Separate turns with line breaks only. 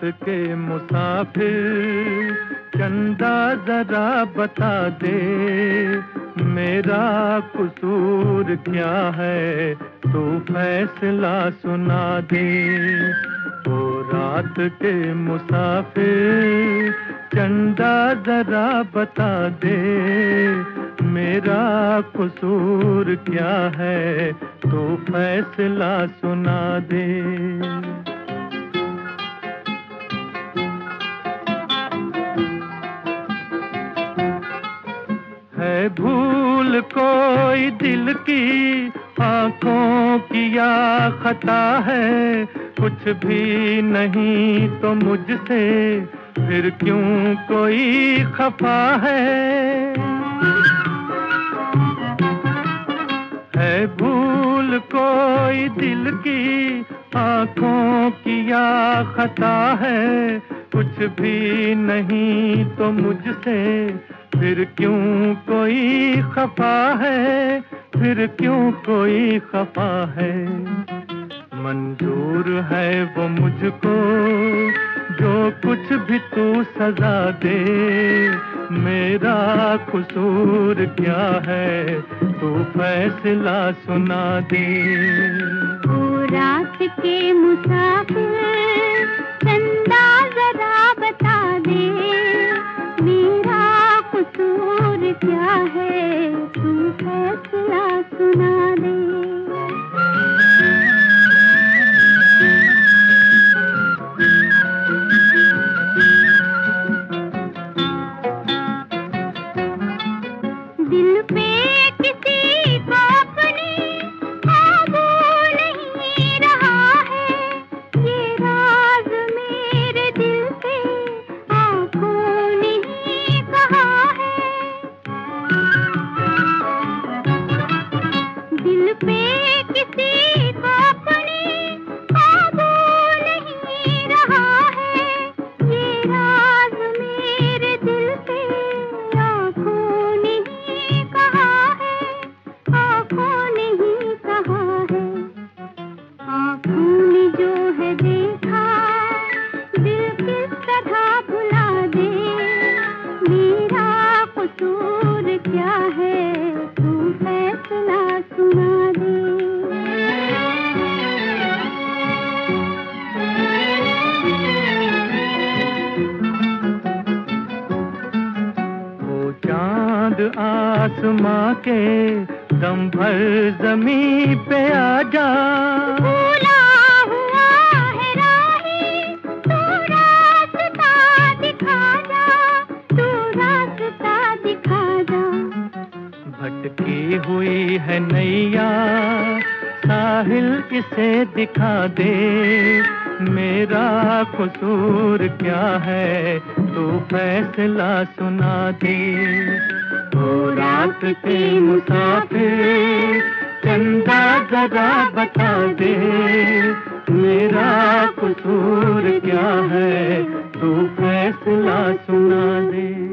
के मुसाफिर चंदा जरा बता दे, मेरा कसूर क्या है तू फैसला सुना दे। ओ रात के मुसाफिर चंदा जरा बता दे, मेरा कसूर क्या है तू फैसला सुना दे। है भूल कोई दिल की आंखों की या खता है, कुछ भी नहीं तो मुझसे फिर क्यों कोई खफा है भूल कोई दिल की आंखों की या खता है, कुछ भी नहीं तो मुझसे फिर क्यों कोई खफा है, फिर क्यों कोई खफा है। मंजूर है वो मुझको जो कुछ भी तू सजा दे, मेरा कसूर क्या है तू फैसला सुना दे।
ओ रात के मुसाफिर चंदा जरा बता दे, मेरा कसूर क्या है तू फैसला सुना दे। दिल पे किसी को अपनी काबू नहीं रहा है, ये राज मेरे दिल से आंखों ने ही कहा है। दिल पे किसी को अपनी काबू नहीं रहा है, ये राज मेरे दिल से आंखों ने ही कहा है, आंखों ने ही कहा है। आंखों ने जो है देखा दिल किस तरह भुला दे, मेरा कसूर क्या है तू फैसला सुना दे।
चांद आसमां के दम भर जमीन पे आ जा,
भूला हुआ है राही तू रास्ता दिखा जा, तू रास्ता दिखा जा।
भटकी हुई है नैया साहिल इसे दिखा दे, मेरा कसूर क्या है तू फैसला सुना दे। ओ रात के मुसाफिर चंदा जरा बता दे, मेरा कसूर क्या है तू फैसला सुना दे।